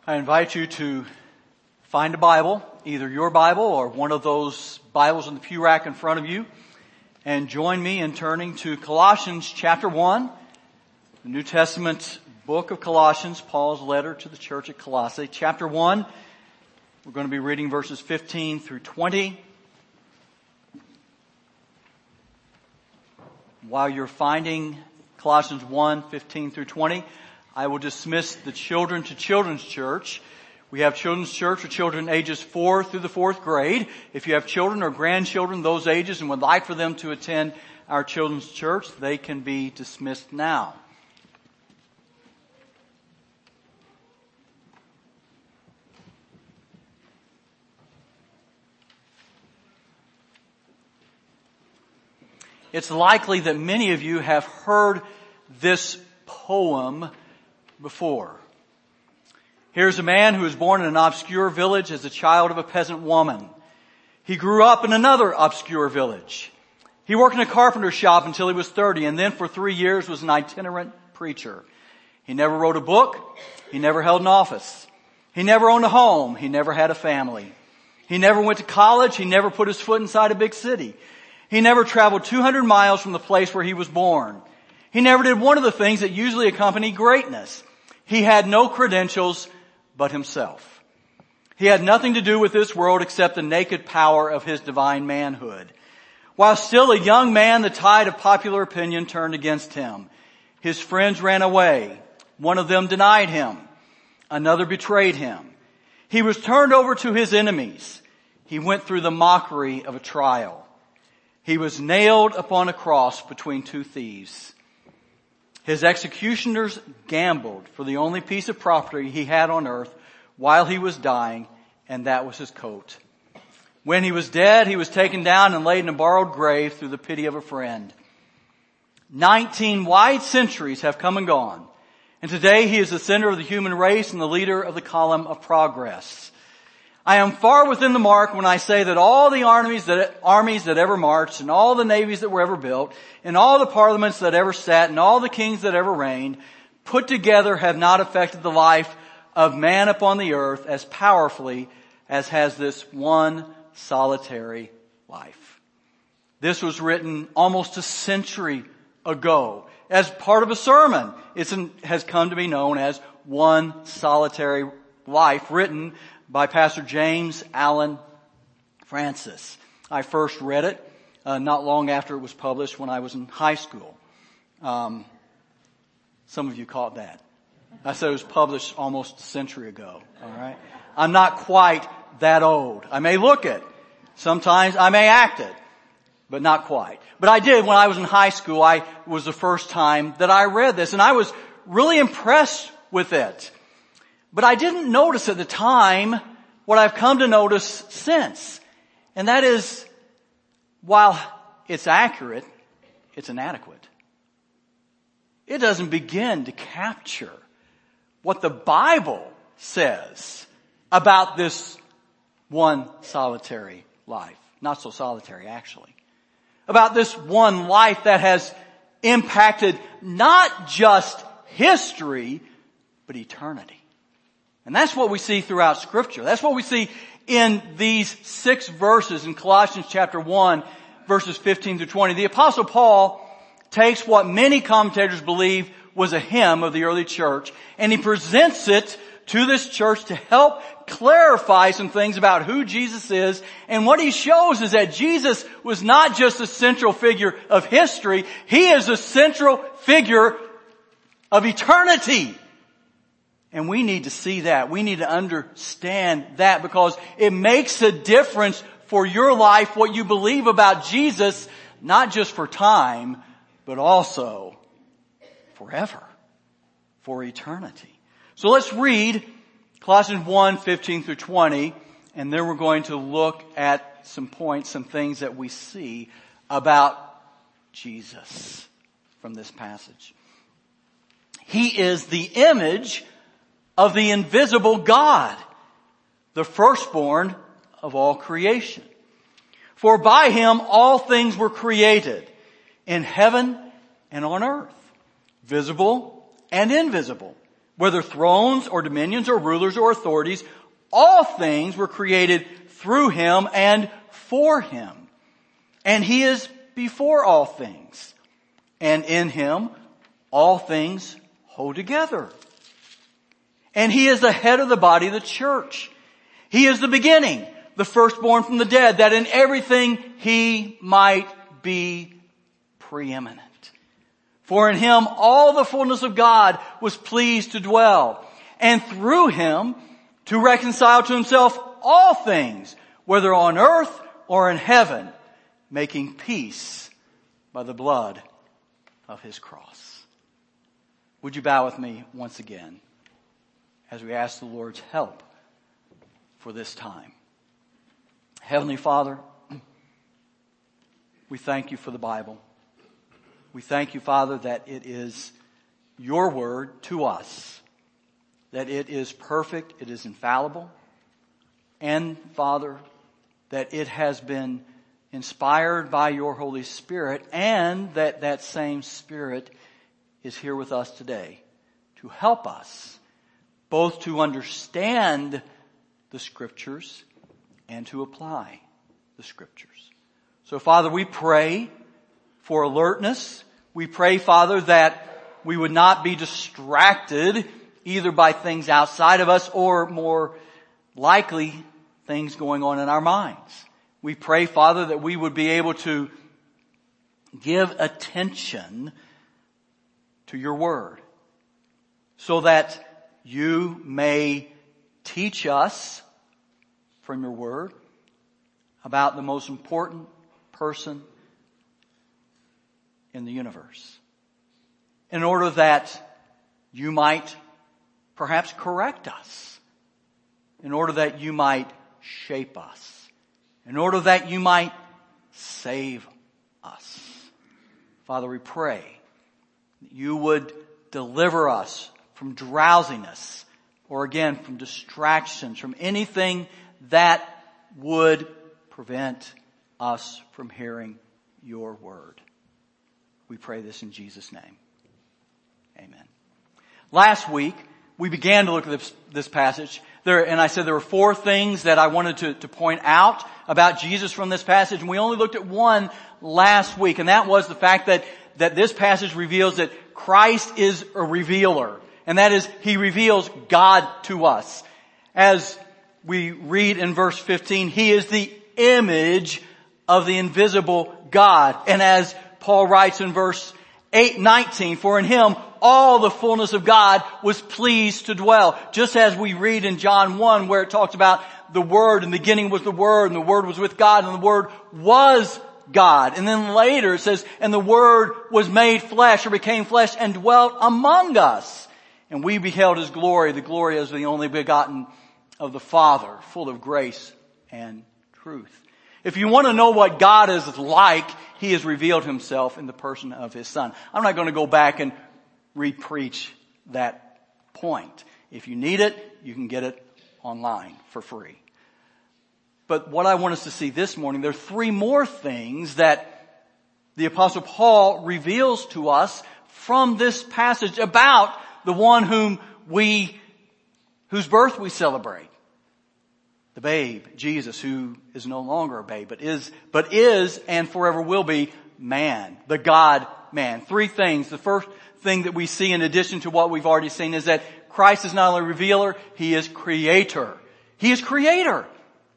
I invite you to find a Bible, either your Bible or one of those Bibles in the pew rack in front of you, and join me in turning to Colossians chapter 1, the New Testament book of Colossians, Paul's letter to the church at Colossae. Chapter 1, we're going to be reading verses 15 through 20. While you're finding Colossians 1, 15 through 20, I will dismiss the children to Children's Church. We have Children's Church for children ages 4 through the 4th grade. If you have children or grandchildren those ages and would like for them to attend our Children's Church, they can be dismissed now. It's likely that many of you have heard this poem before. Here's a man who was born in an obscure village as a child of a peasant woman. He grew up in another obscure village. He worked in a carpenter shop until he was 30, and then for 3 years was an itinerant preacher. He never wrote a book. He never held an office. He never owned a home. He never had a family. He never went to college. He never put his foot inside a big city. He never traveled 200 miles from the place where he was born. He never did one of the things that usually accompany greatness. He had no credentials but himself. He had nothing to do with this world except the naked power of his divine manhood. While still a young man, the tide of popular opinion turned against him. His friends ran away. One of them denied him. Another betrayed him. He was turned over to his enemies. He went through the mockery of a trial. He was nailed upon a cross between two thieves. His executioners gambled for the only piece of property he had on earth while he was dying, and that was his coat. When he was dead, he was taken down and laid in a borrowed grave through the pity of a friend. 19 wide centuries have come and gone, and today he is the center of the human race and the leader of the column of progress. I am far within the mark when I say that all the armies that ever marched, and all the navies that were ever built, and all the parliaments that ever sat, and all the kings that ever reigned, put together have not affected the life of man upon the earth as powerfully as has this one solitary life. This was written almost a century ago as part of a sermon. It has come to be known as One Solitary Life, written by Pastor James Allen Francis. I first read it not long after it was published when I was in high school. Some of you caught that. I said it was published almost a century ago. All right. I'm not quite that old. I may look it. Sometimes I may act it, but not quite. But I did when I was in high school. I was the first time that I read this, and I was really impressed with it. But I didn't notice at the time what I've come to notice since. And that is, while it's accurate, it's inadequate. It doesn't begin to capture what the Bible says about this one solitary life. Not so solitary, actually. About this one life that has impacted not just history, but eternity. And that's what we see throughout Scripture. That's what we see in these 6 verses in Colossians chapter 1, verses 15 through 20. The Apostle Paul takes what many commentators believe was a hymn of the early church, and he presents it to this church to help clarify some things about who Jesus is. And what he shows is that Jesus was not just a central figure of history. He is a central figure of eternity. And we need to see that. We need to understand that, because it makes a difference for your life, what you believe about Jesus, not just for time, but also forever, for eternity. So let's read Colossians 1, 15 through 20, and then we're going to look at some points, some things that we see about Jesus from this passage. He is the image of the invisible God, the firstborn of all creation. For by him all things were created, in heaven and on earth, visible and invisible, whether thrones or dominions or rulers or authorities, all things were created through him and for him. And he is before all things. And in him all things hold together. And he is the head of the body of the church. He is the beginning, the firstborn from the dead, that in everything he might be preeminent. For in him all the fullness of God was pleased to dwell, and through him to reconcile to himself all things, whether on earth or in heaven, making peace by the blood of his cross. Would you bow with me once again as we ask the Lord's help for this time? Heavenly Father, we thank you for the Bible. We thank you, Father, that it is your word to us, that it is perfect, it is infallible, and, Father, that it has been inspired by your Holy Spirit, and that that same Spirit is here with us today to help us both to understand the Scriptures and to apply the Scriptures. So, Father, we pray for alertness. We pray, Father, that we would not be distracted either by things outside of us or, more likely, things going on in our minds. We pray, Father, that we would be able to give attention to your word so that you may teach us from your word about the most important person in the universe, in order that you might perhaps correct us, in order that you might shape us, in order that you might save us. Father, we pray that you would deliver us from drowsiness, or again, from distractions, from anything that would prevent us from hearing your word. We pray this in Jesus' name. Amen. Last week, we began to look at this passage. And I said there were four things that I wanted to point out about Jesus from this passage. And we only looked at one last week. And that was the fact that this passage reveals that Christ is a revealer. And that is, he reveals God to us. As we read in verse 15, he is the image of the invisible God. And as Paul writes in verse 19, for in him all the fullness of God was pleased to dwell. Just as we read in John 1 where it talks about the Word, in the beginning was the Word, and the Word was with God, and the Word was God. And then later it says, and the Word was made flesh, or became flesh, and dwelt among us. And we beheld his glory, the glory as the only begotten of the Father, full of grace and truth. If you want to know what God is like, he has revealed himself in the person of his Son. I'm not going to go back and re-preach that point. If you need it, you can get it online for free. But what I want us to see this morning, there are three more things that the Apostle Paul reveals to us from this passage about the one whose birth we celebrate. The babe, Jesus, who is no longer a babe, but is and forever will be man, the God-man. Three things. The first thing that we see in addition to what we've already seen is that Christ is not only revealer, he is creator. He is creator.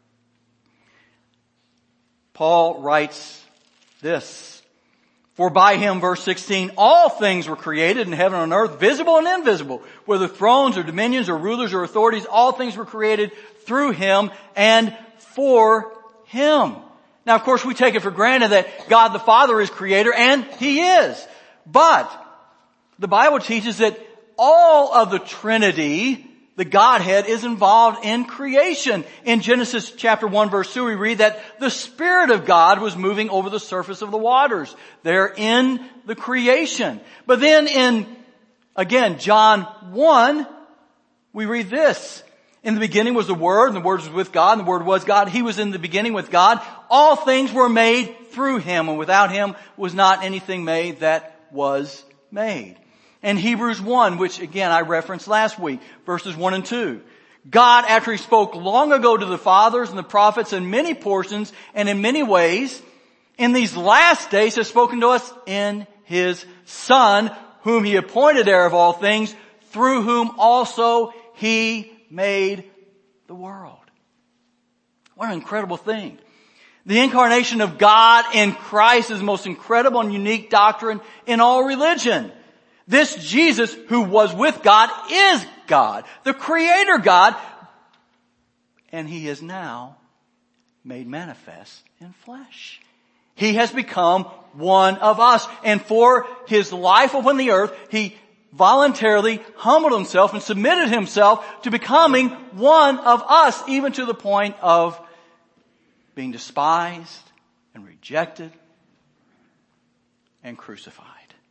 Paul writes this, for by him, verse 16, all things were created in heaven and on earth, visible and invisible, whether thrones or dominions or rulers or authorities, all things were created through him and for him. Now, of course, we take it for granted that God the Father is creator, and he is. But the Bible teaches that all of the Trinity, the Godhead, is involved in creation. In Genesis chapter 1 verse 2 we read that the Spirit of God was moving over the surface of the waters. They're in the creation. But then in, again, John 1, we read this. In the beginning was the Word, and the Word was with God, and the Word was God. He was in the beginning with God. All things were made through him, and without him was not anything made that was made. And Hebrews 1, which again I referenced last week, verses 1 and 2. God, after He spoke long ago to the fathers and the prophets in many portions and in many ways, in these last days has spoken to us in His Son, whom He appointed heir of all things, through whom also He made the world. What an incredible thing. The incarnation of God in Christ is the most incredible and unique doctrine in all religion. This Jesus, who was with God, is God, the Creator God, and He is now made manifest in flesh. He has become one of us, and for His life upon the earth, He voluntarily humbled Himself and submitted Himself to becoming one of us, even to the point of being despised and rejected and crucified.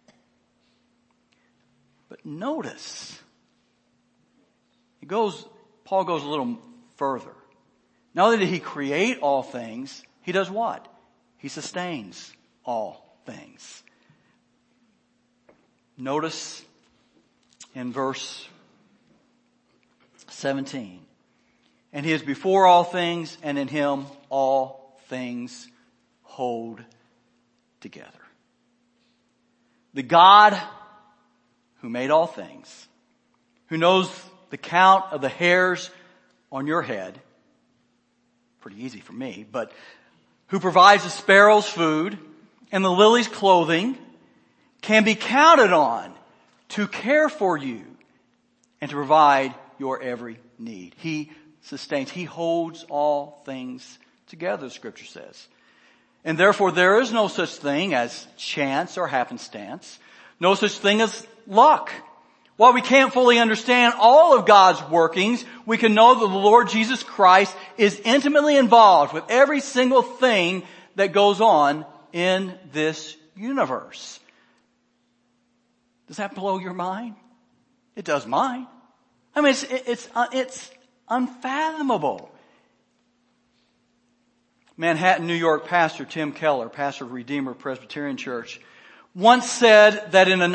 But notice, Paul goes a little further. Not only did He create all things, He does what? He sustains all things. Notice in verse 17. And He is before all things, and in Him all things hold together. The God who made all things, who knows the count of the hairs on your head, pretty easy for me, but who provides the sparrows food and the lilies clothing, can be counted on to care for you and to provide your every need. He sustains, He holds all things together, the Scripture says. And therefore there is no such thing as chance or happenstance, no such thing as luck. While we can't fully understand all of God's workings, we can know that the Lord Jesus Christ is intimately involved with every single thing that goes on in this universe. Does that blow your mind? It does mine. I mean, it's unfathomable. Manhattan, New York pastor Tim Keller, pastor of Redeemer Presbyterian Church, once said that in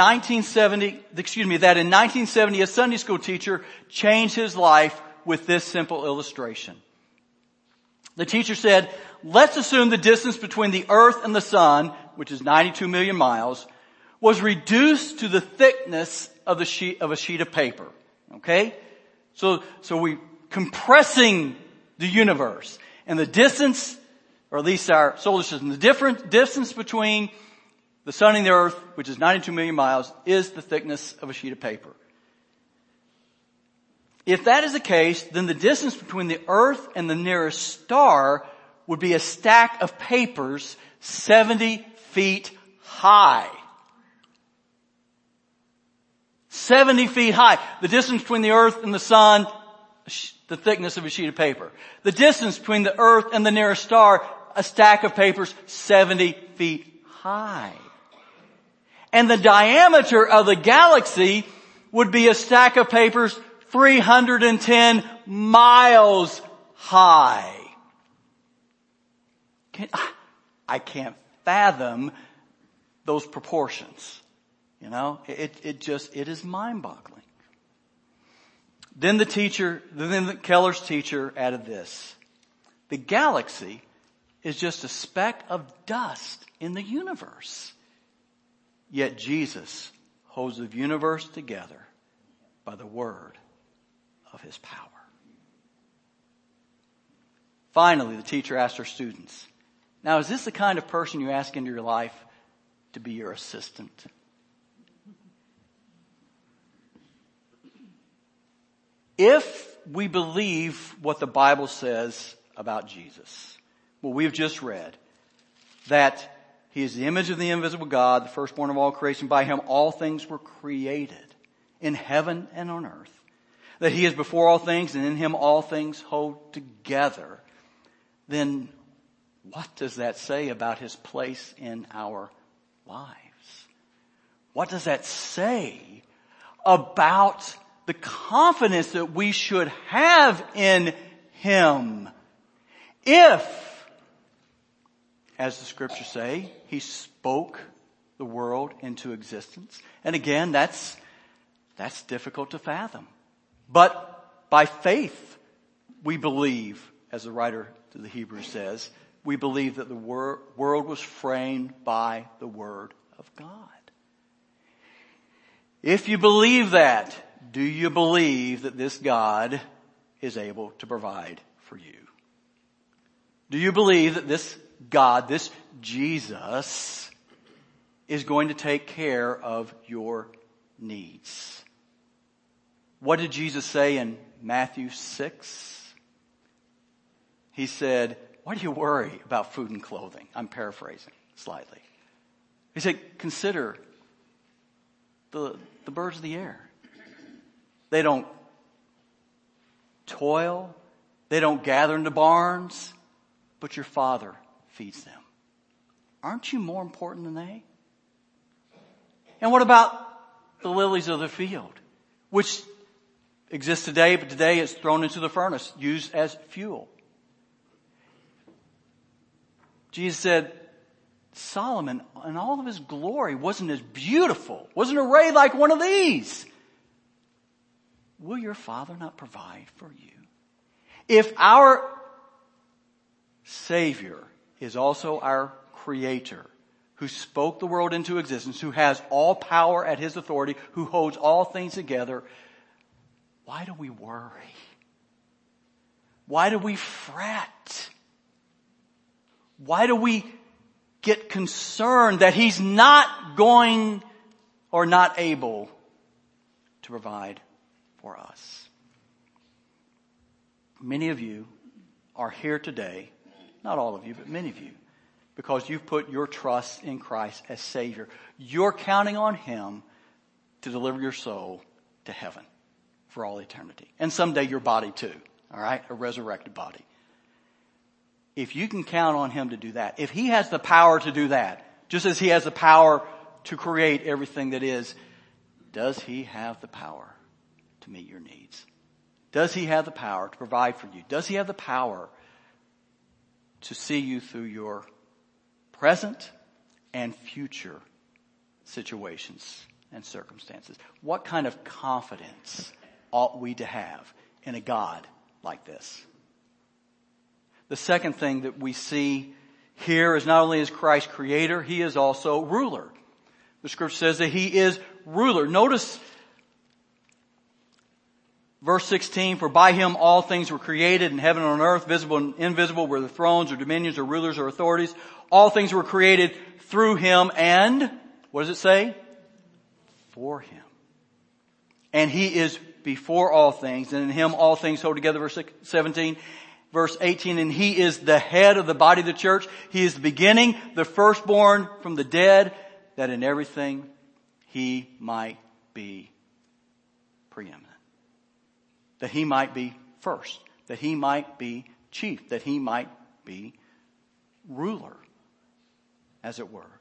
1970 a Sunday school teacher changed his life with this simple illustration. The teacher said, let's assume the distance between the earth and the sun, which is 92 million miles, was reduced to the thickness of a sheet of paper. Okay? So we compressing the universe, and the distance, or at least our solar system, the different distance between the sun and the earth, which is 92 million miles, is the thickness of a sheet of paper. If that is the case, then the distance between the earth and the nearest star would be a stack of papers 70 feet high. 70 feet high. The distance between the earth and the sun, the thickness of a sheet of paper. The distance between the earth and the nearest star, a stack of papers 70 feet high. And the diameter of the galaxy would be a stack of papers 310 miles high. I can't fathom those proportions. You know, it is mind-boggling. Then Keller's teacher added this. The galaxy is just a speck of dust in the universe. Yet Jesus holds the universe together by the word of His power. Finally, the teacher asked her students, now is this the kind of person you ask into your life to be your assistant? If we believe what the Bible says about Jesus, what we've just read, that He is the image of the invisible God, the firstborn of all creation. By Him all things were created, in heaven and on earth. That He is before all things, and in Him all things hold together. Then what does that say about His place in our lives? What does that say about the confidence that we should have in Him? If, as the Scriptures say, He spoke the world into existence. And again, that's That's difficult to fathom. But by faith, we believe, as the writer to the Hebrews says, we believe that the world was framed by the Word of God. If you believe that, do you believe that this God is able to provide for you? Do you believe that this God, this Jesus, is going to take care of your needs? What did Jesus say in Matthew 6? He said, why do you worry about food and clothing? I'm paraphrasing slightly. He said, consider the birds of the air. They don't toil. They don't gather into barns, but your Father feeds them. Aren't you more important than they? And what about the lilies of the field, which exist today, but today it's thrown into the furnace, used as fuel? Jesus said, Solomon, in all of his glory, wasn't as beautiful, wasn't arrayed like one of these. Will your Father not provide for you? If our Savior is also our Creator, who spoke the world into existence, who has all power at His authority, who holds all things together, why do we worry? Why do we fret? Why do we get concerned that He's not going or not able to provide for us? Many of you are here today, not all of you, but many of you, because you've put your trust in Christ as Savior. You're counting on Him to deliver your soul to heaven for all eternity. And someday your body too, all right? A resurrected body. If you can count on Him to do that, if He has the power to do that, just as He has the power to create everything that is, does He have the power to meet your needs? Does He have the power to provide for you? Does He have the power to see you through your present and future situations and circumstances? What kind of confidence ought we to have in a God like this? The second thing that we see here is not only is Christ Creator, He is also ruler. The Scripture says that He is ruler. Notice verse 16, for by Him all things were created in heaven and on earth, visible and invisible, whether thrones or dominions or rulers or authorities. All things were created through Him and, what does it say? For Him. And He is before all things, and in Him all things hold together, verse 17. Verse 18, and He is the head of the body of the church. He is the beginning, the firstborn from the dead, that in everything He might be preeminent. That He might be first. That He might be chief. That He might be ruler, as it were.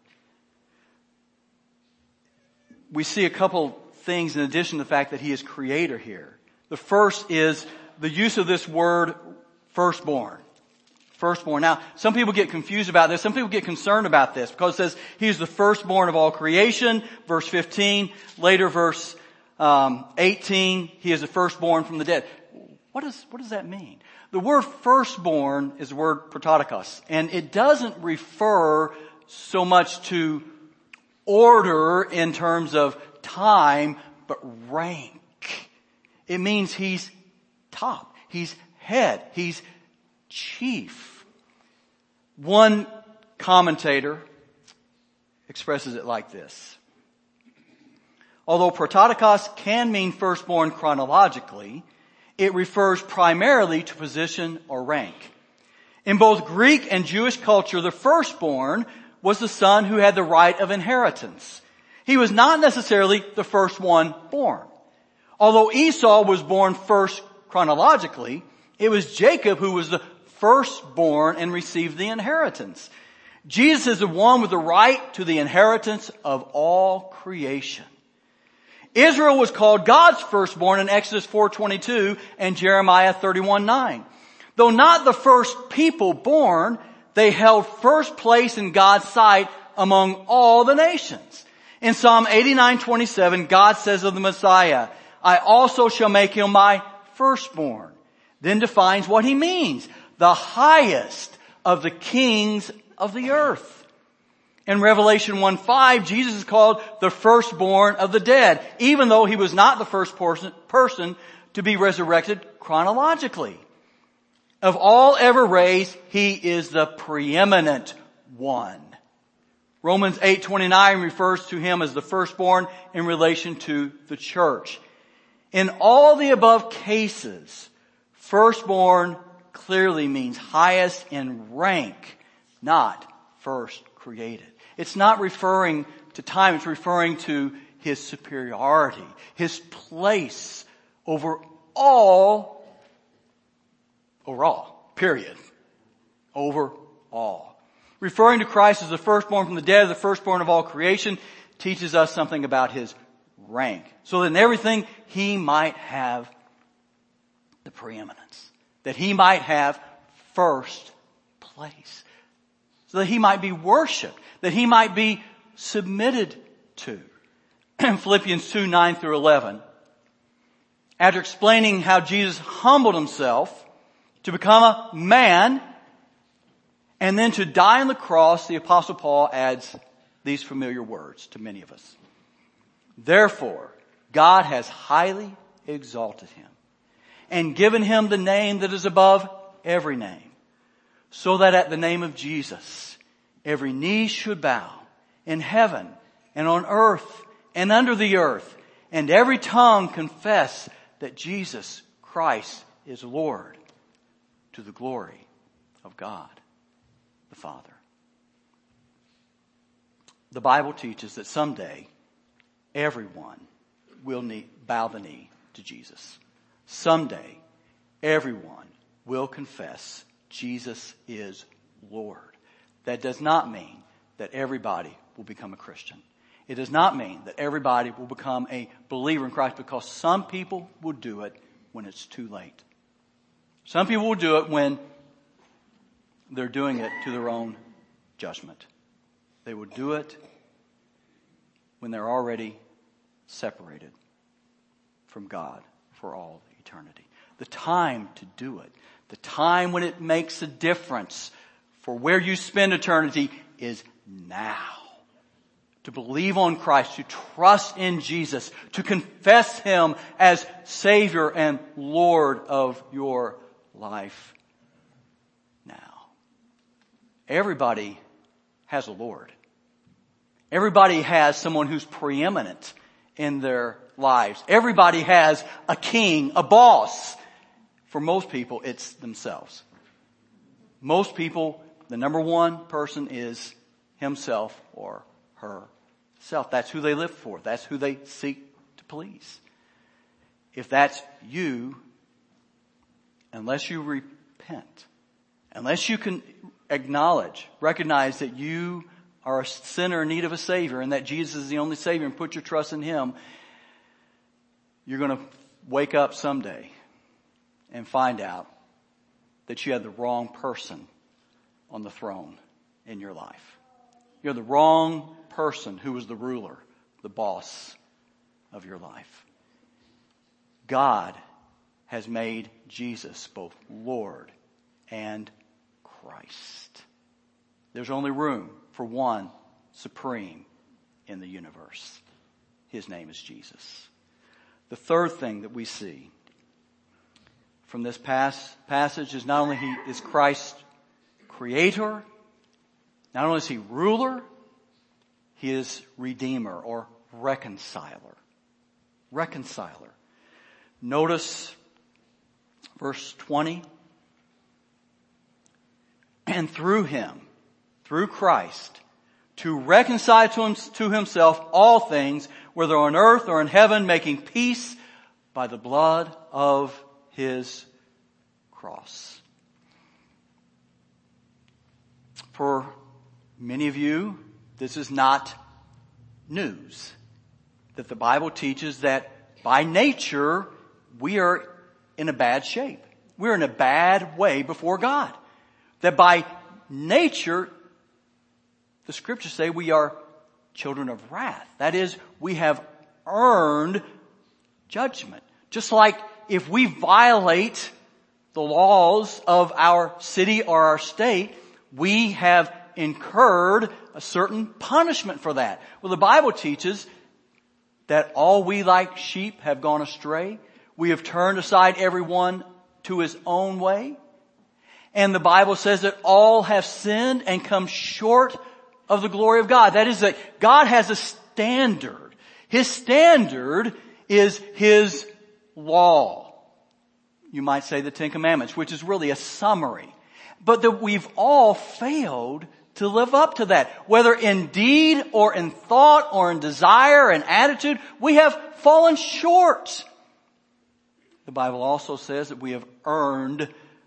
We see a couple things in addition to the fact that He is Creator here. The first is the use of this word firstborn. Firstborn. Now, some people get confused about this. Some people get concerned about this because it says He is the firstborn of all creation. Verse 15. Later, verse 18. He is the firstborn from the dead. What does that mean? The word firstborn is the word prototokos. And it doesn't refer so much to order in terms of time, but rank. It means He's top. He's head. He's chief. One commentator expresses it like this. Although prototokos can mean firstborn chronologically, it refers primarily to position or rank. In both Greek and Jewish culture, the firstborn was the son who had the right of inheritance. He was not necessarily the first one born. Although Esau was born first chronologically, it was Jacob who was the firstborn and received the inheritance. Jesus is the one with the right to the inheritance of all creation. Israel was called God's firstborn in Exodus 4:22 and Jeremiah 31:9. Though not the first people born, they held first place in God's sight among all the nations. In Psalm 89:27, God says of the Messiah, I also shall make him my firstborn. Then defines what he means. The highest of the kings of the earth. In Revelation 1:5, Jesus is called the firstborn of the dead, even though he was not the first person to be resurrected chronologically. Of all ever raised, he is the preeminent one. Romans 8:29 refers to him as the firstborn in relation to the church. In all the above cases, firstborn clearly means highest in rank, not first created. It's not referring to time, it's referring to his superiority, his place over all, period. Over all. Referring to Christ as the firstborn from the dead, the firstborn of all creation, teaches us something about his rank. So that in everything he might have the preeminence. That he might have first place. So that he might be worshipped. That he might be submitted to. In Philippians 2:9-11, after explaining how Jesus humbled himself to become a man and then to die on the cross, the Apostle Paul adds these familiar words to many of us. Therefore, God has highly exalted him and given him the name that is above every name, so that at the name of Jesus, every knee should bow in heaven and on earth and under the earth, and every tongue confess that Jesus Christ is Lord, to the glory of God the Father. The Bible teaches that someday everyone will bow the knee to Jesus. Someday everyone will confess Jesus is Lord. That does not mean that everybody will become a Christian. It does not mean that everybody will become a believer in Christ, because some people will do it when it's too late. Some people will do it when they're doing it to their own judgment. They will do it when they're already separated from God for all eternity. The time to do it, the time when it makes a difference for where you spend eternity, is now. To believe on Christ, to trust in Jesus, to confess him as Savior and Lord of your life now. Everybody has a Lord. Everybody has someone who's preeminent in their lives. Everybody has a king, a boss. For most people, it's themselves. Most people, the number one person is himself or herself. That's who they live for. That's who they seek to please. If that's you, unless you repent, unless you can recognize that you are a sinner in need of a Savior and that Jesus is the only Savior, and put your trust in him, you're going to wake up someday and find out that you had the wrong person on the throne in your life. You're the wrong person who was the ruler, the boss of your life. God has made Jesus both Lord and Christ. There's only room for one supreme in the universe. His name is Jesus. The third thing that we see from this passage is not only is Christ creator, not only is he ruler, he is redeemer or reconciler. Reconciler. Notice verse 20. And through him, through Christ, to reconcile to himself all things, whether on earth or in heaven, making peace by the blood of his cross. For many of you, this is not news. That the Bible teaches that by nature, we are in a bad shape. We're in a bad way before God. That by nature, the scriptures say we are children of wrath. That is, we have earned judgment. Just like if we violate the laws of our city or our state, we have incurred a certain punishment for that. Well, the Bible teaches that all we like sheep have gone astray. We have turned aside everyone to his own way. And the Bible says that all have sinned and come short of the glory of God. That is, that God has a standard. His standard is his law. You might say the Ten Commandments, which is really a summary. But that we've all failed to live up to that. Whether in deed or in thought or in desire and attitude, we have fallen short. The Bible also says that we have earned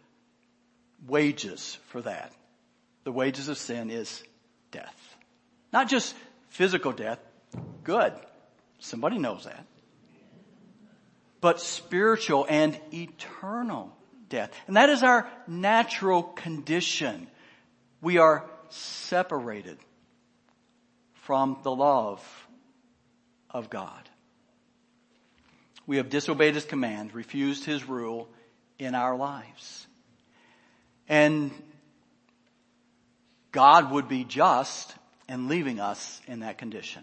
wages for that. The wages of sin is death. Not just physical death. Good. Somebody knows that. But spiritual and eternal death. And that is our natural condition. We are separated from the love of God. We have disobeyed his command, refused his rule in our lives. And God would be just in leaving us in that condition.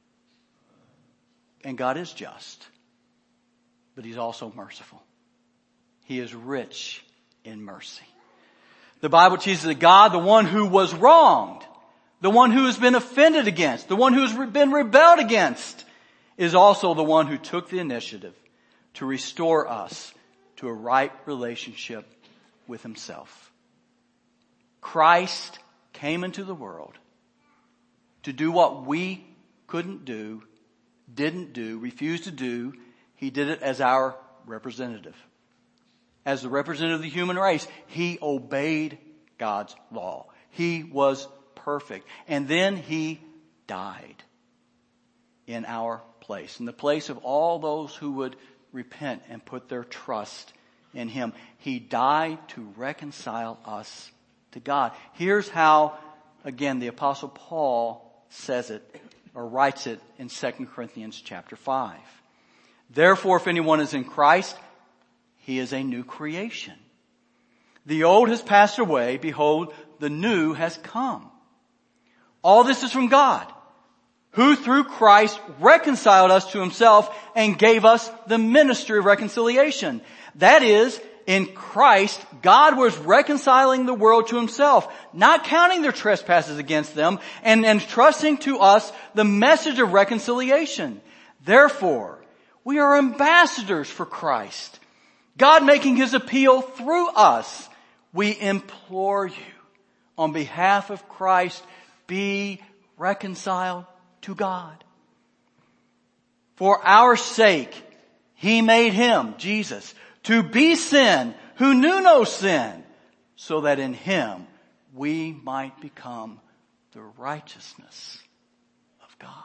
And God is just, but he's also merciful. He is rich in mercy. The Bible teaches that God, the one who was wronged, the one who has been offended against, the one who has been rebelled against, is also the one who took the initiative to restore us to a right relationship with himself. Christ came into the world to do what we couldn't do, didn't do, refused to do. He did it as our representative. As the representative of the human race, he obeyed God's law. He was perfect. And then he died in our place, in the place of all those who would repent and put their trust in him. He died to reconcile us to God. Here's how, again, the Apostle Paul says it or writes it in 2 Corinthians chapter 5. Therefore, if anyone is in Christ, he is a new creation. The old has passed away. Behold, the new has come. All this is from God, who through Christ reconciled us to himself and gave us the ministry of reconciliation. That is, in Christ, God was reconciling the world to himself, not counting their trespasses against them, and entrusting to us the message of reconciliation. Therefore, we are ambassadors for Christ, God making his appeal through us. We implore you, on behalf of Christ, be reconciled to God. For our sake, he made him, Jesus, to be sin who knew no sin, so that in him we might become the righteousness of God.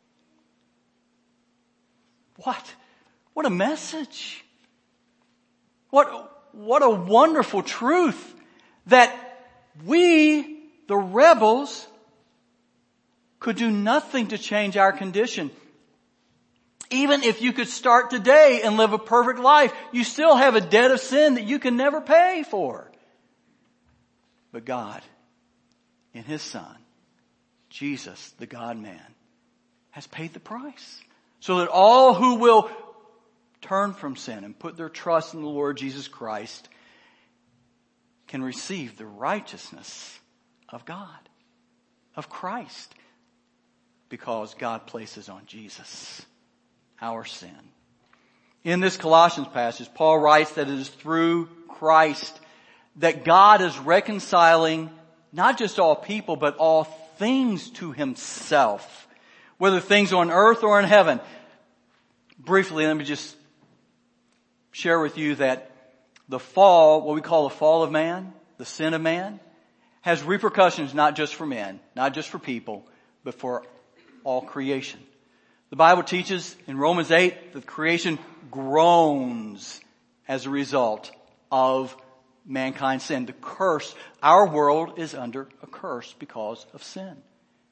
What a message. What a wonderful truth that we, the rebels, could do nothing to change our condition. Even if you could start today and live a perfect life, you still have a debt of sin that you can never pay for. But God, in his Son, Jesus, the God-man, has paid the price. So that all who will turn from sin and put their trust in the Lord Jesus Christ can receive the righteousness of God, of Christ, because God places on Jesus our sin. In this Colossians passage, Paul writes that it is through Christ that God is reconciling not just all people, but all things to himself, whether things on earth or in heaven. Briefly, let me just share with you that the fall, what we call the fall of man, the sin of man, has repercussions not just for men, not just for people, but for all creation. The Bible teaches in Romans 8 that creation groans as a result of mankind's sin. The curse, our world is under a curse because of sin.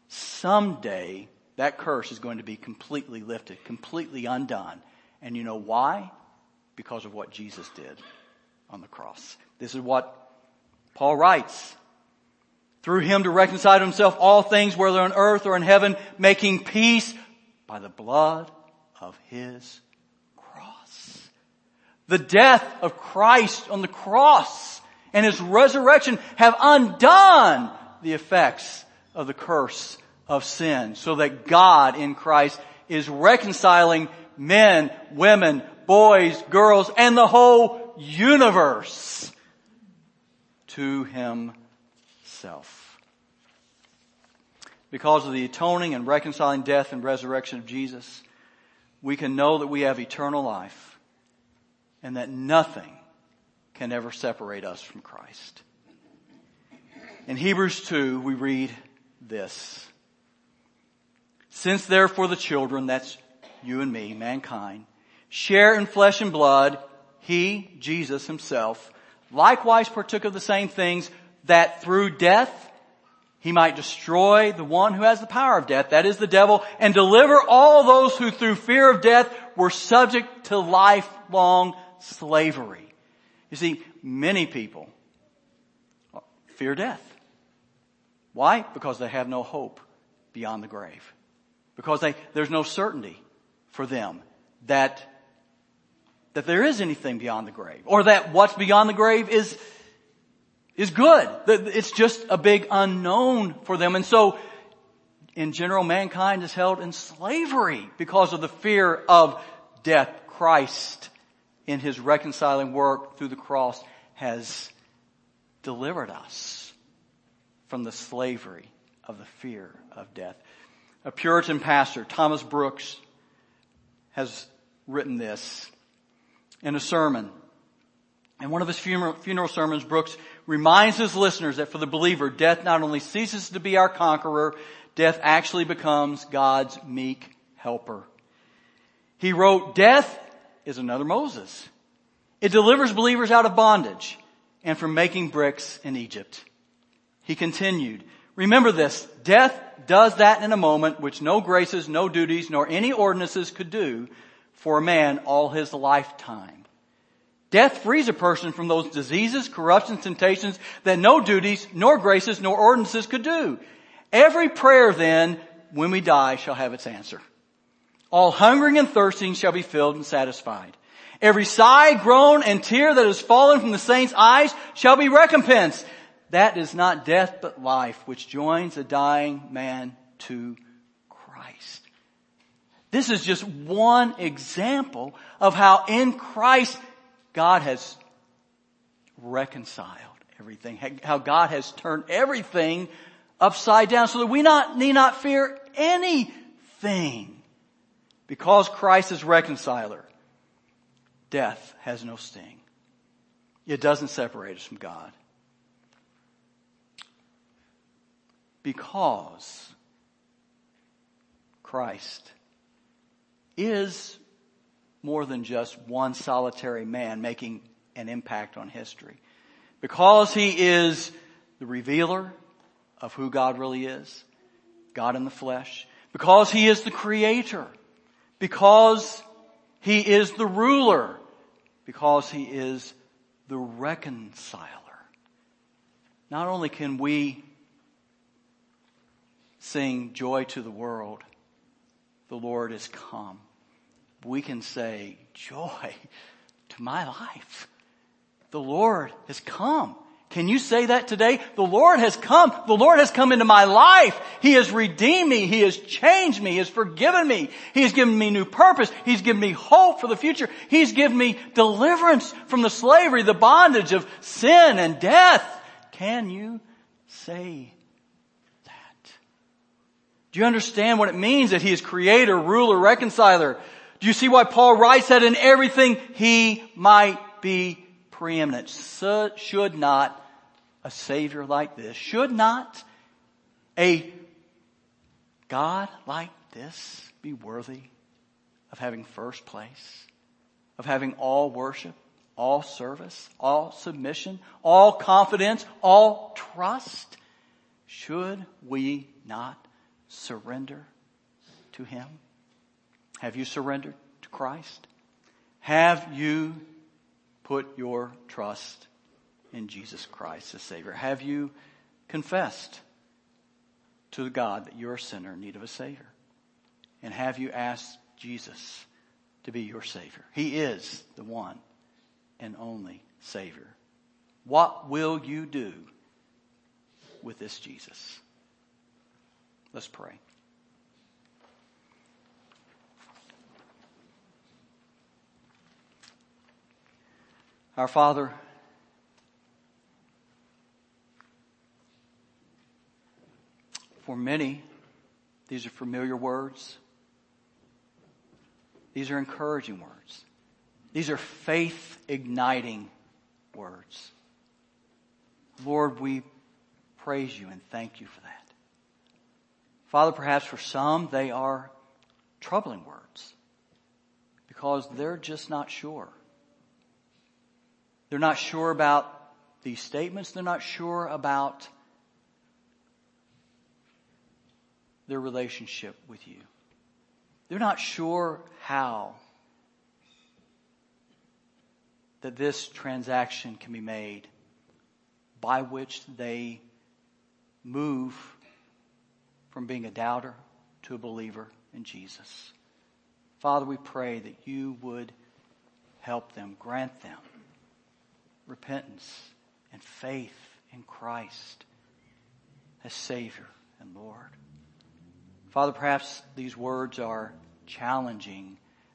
someday that curse is going to be completely lifted, completely undone. And you know why? Because of what Jesus did on the cross. This is what Paul writes. Through him to reconcile to himself all things, whether on earth or in heaven, making peace by the blood of his cross. The death of Christ on the cross and his resurrection have undone the effects of the curse of sin, so that God in Christ is reconciling men, women, boys, girls, and the whole universe to himself. Because of the atoning and reconciling death and resurrection of Jesus, we can know that we have eternal life and that nothing can ever separate us from Christ. In Hebrews 2, we read this. Since therefore the children, that's you and me, mankind, share in flesh and blood, he, Jesus himself, likewise partook of the same things, that through death he might destroy the one who has the power of death, that is the devil, and deliver all those who through fear of death were subject to lifelong slavery. You see, many people fear death. Why? Because they have no hope beyond the grave. Because there's no certainty for them that there is anything beyond the grave, or that what's beyond the grave is good. It's just a big unknown for them. And so, in general, mankind is held in slavery because of the fear of death. Christ, in his reconciling work through the cross, has delivered us from the slavery of the fear of death. A Puritan pastor, Thomas Brooks, has written this in a sermon. In one of his funeral sermons, Brooks reminds his listeners that for the believer, death not only ceases to be our conqueror, death actually becomes God's meek helper. He wrote, "Death is another Moses. It delivers believers out of bondage and from making bricks in Egypt." He continued, "Remember this, death does that in a moment which no graces, no duties, nor any ordinances could do for a man all his lifetime. Death frees a person from those diseases, corruptions, temptations that no duties, nor graces, nor ordinances could do. Every prayer then, when we die, shall have its answer. All hungering and thirsting shall be filled and satisfied. Every sigh, groan, and tear that has fallen from the saints' eyes shall be recompensed. That is not death but life, which joins a dying man to Christ." This is just one example of how in Christ God has reconciled everything, how God has turned everything upside down so that we need not fear anything. Because Christ is reconciler, death has no sting. It doesn't separate us from God. Because Christ is more than just one solitary man making an impact on history. Because he is the revealer of who God really is, God in the flesh. Because he is the creator. Because he is the ruler. Because he is the reconciler. Not only can we sing joy to the world, the Lord is come, we can say joy to my life. The Lord has come. Can you say that today? The Lord has come. The Lord has come into my life. He has redeemed me. He has changed me. He has forgiven me. He has given me new purpose. He's given me hope for the future. He's given me deliverance from the slavery, the bondage of sin and death. Can you say that? Do you understand what it means that he is creator, ruler, reconciler? Do you see why Paul writes that in everything he might be preeminent? So should not a Savior like this, should not a God like this be worthy of having first place, of having all worship, all service, all submission, all confidence, all trust? Should we not surrender to Him? Have you surrendered to Christ? Have you put your trust in Jesus Christ as Savior? Have you confessed to God that you're a sinner in need of a Savior? And have you asked Jesus to be your Savior? He is the one and only Savior. What will you do with this Jesus? Let's pray. Our Father, for many, these are familiar words. These are encouraging words. These are faith-igniting words. Lord, we praise you and thank you for that. Father, perhaps for some they are troubling words because they're just not sure. They're not sure about these statements. They're not sure about their relationship with you. They're not sure how that this transaction can be made by which they move from being a doubter to a believer in Jesus. Father, we pray that you would help them, grant them repentance and faith in Christ as Savior and Lord. Father, perhaps these words are challenging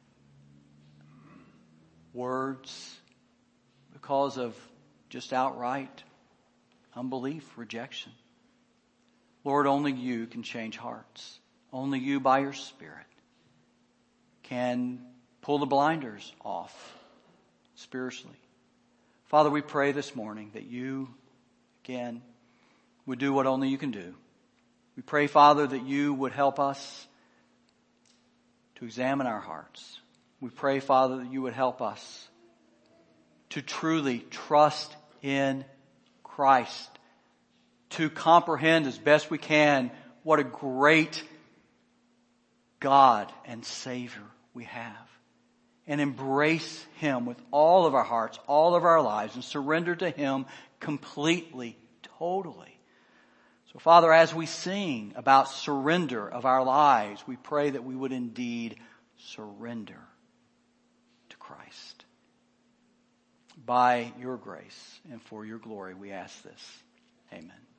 words because of just outright unbelief, rejection. Lord, only you can change hearts. Only you by your Spirit can pull the blinders off spiritually. Father, we pray this morning that you, again, would do what only you can do. We pray, Father, that you would help us to examine our hearts. We pray, Father, that you would help us to truly trust in Christ, to comprehend as best we can what a great God and Savior we have, and embrace Him with all of our hearts, all of our lives, and surrender to Him completely, totally. So, Father, as we sing about surrender of our lives, we pray that we would indeed surrender to Christ. By your grace and for your glory, we ask this. Amen.